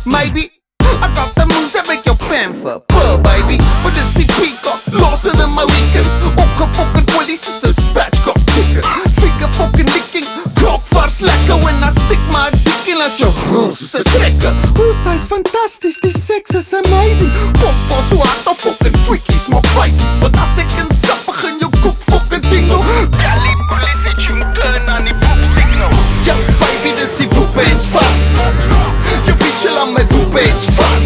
Maybe I got the moves that make your pamper purr, baby. For the CP got lost in my weekends. Opgefokken police is een spatchcock chicken. Finger fucking licking, klok vars lekker. When I stick my dick in laat jou soos een trekker. Oeh, dat is fantastisch, die seks is amazing. Pop al so hard of fucking freakies, maak feisies. Want as ek instap begin jou koek fucking tingle. Bel die polisie, tune turn aan die poep signal. Ja baby, dis die poep eens vat. Jou bitch laat my poep eens vat.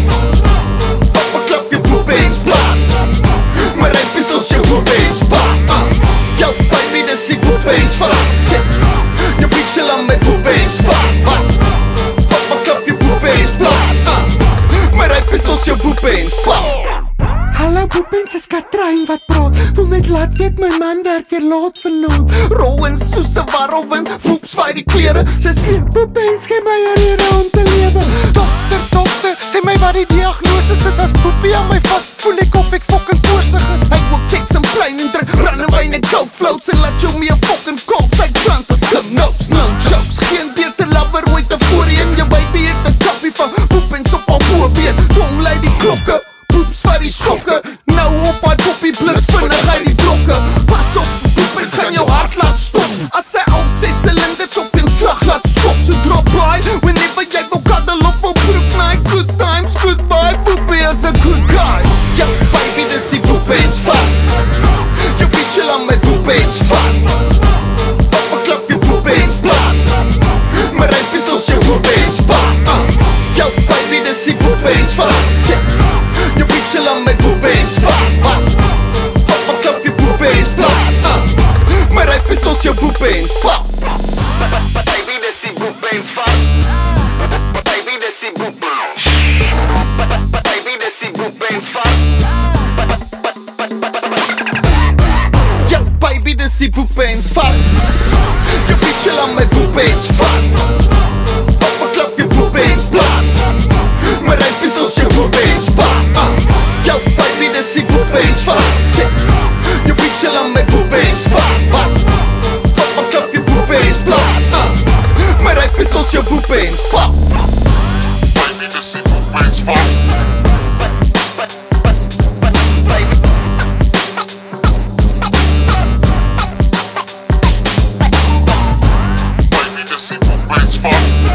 Papa klap jou poep eens plat. My rijp is als jou poep eens vat. Ja baby, dis die poep eens vat. Jou bitch laat my poep eens vat. Papa klap jou poep eens plat. My rijp is als jou poep eens vat. Hallo poepens, is Katrein wat praat. Voel net laat weet, my man werk weer laat vanaand. Rowan, soos 'n warrelwind, voeps vaai die klere. Sy skree, poepens, gee my 'n rede om te lewe. Dokter, sê my wat die diagnoses is. As poepie aan my vat, voel ek of ek fucking korsig is. Hy ook teks en plein en drink brandewyn en coke floats. En laat jou meer fucking kop, sy klant is knoops. No jokes, geen beter lover ooit tevoorheen. Jou baby het 'n choppie van poepens op haar voorbeen. Dong lei die klokke, poeps vir die schokke. Nou op haar koppie blits vinnig uit die blokke. Pas op, poepens gaan jou hart laat stop. As sy al 6 silinders op in slag laat skop. So drop by, whenever jy wil cuddle op wil broek. My good times, goodbye, poepie is a good guy. Ja baby, dis die poepens vat. Jou bitch laat my poepens vat. Papa klap jou poepens plat. My rijp is als jou poepens vat. Ja baby, dis die poepens vat. Jou bitch laat my poepens vat. Papa klap jou poepens plat. My rijp is als jou poepens vat. Baby, dis die poepens vat. Baby, dis die poepens. Baby, dis die poepens vat. Ja baby, dis die poepens vat. Jou bitch laat my poepens vat. Papa klap jou poepens plat. My rijp is als jou poepens vat. Ja baby, dis die poepens vat. Jou bitch laat my poepens vat. Papa klap jou poepens plat. My rijp is als jou poepens vat. Baby, dis die poepens vat. Baby, dis die poepens vat.